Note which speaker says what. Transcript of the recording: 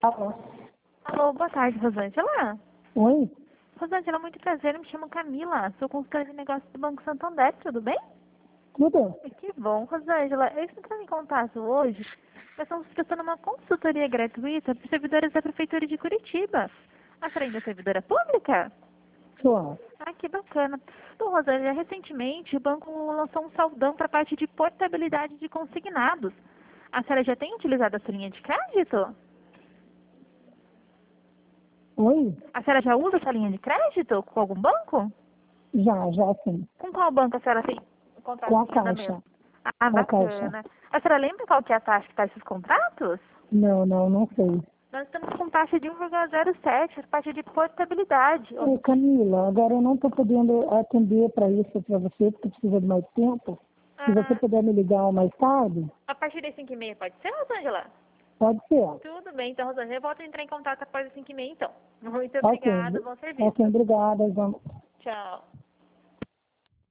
Speaker 1: Alô?
Speaker 2: Alô, boa tarde, Rosângela.
Speaker 1: Oi?
Speaker 2: Rosângela, muito prazer, me chamo Camila, sou consultora de negócios do Banco Santander, tudo bem?
Speaker 1: Tudo?
Speaker 2: Que bom, Rosângela, eu estou entrando em contato hoje, nós estamos prestando uma consultoria gratuita para servidores da Prefeitura de Curitiba. A senhora ainda é servidora pública?
Speaker 1: Sou.
Speaker 2: Ah, que bacana. Bom, Rosângela, recentemente o banco lançou um saldão para a parte de portabilidade de consignados. A senhora já tem utilizado a sua linha de crédito?
Speaker 1: Oi?
Speaker 2: A senhora já usa essa linha de crédito com algum banco?
Speaker 1: Já sim.
Speaker 2: Com qual banco a senhora tem contrato
Speaker 1: Com a
Speaker 2: em andamento?
Speaker 1: Caixa.
Speaker 2: Ah,
Speaker 1: Com a Caixa.
Speaker 2: bacana. A senhora lembra qual que é a taxa que está esses contratos?
Speaker 1: Não sei.
Speaker 2: Nós estamos com taxa de 1,07, a taxa de portabilidade.
Speaker 1: Ô, Camila, agora eu não estou podendo atender para isso para você, porque precisa de mais tempo. Se você
Speaker 2: Ah,
Speaker 1: puder me ligar mais tarde,
Speaker 2: a partir das 5h30 pode ser, Rosângela?
Speaker 1: pode ser.
Speaker 2: Tudo bem, então, Rosângela, eu volto a entrar em contato após as 5h30, então. Muito
Speaker 1: Ok.
Speaker 2: obrigada, bom
Speaker 1: Ok,
Speaker 2: serviço.
Speaker 1: obrigada. Vamos.
Speaker 2: Tchau.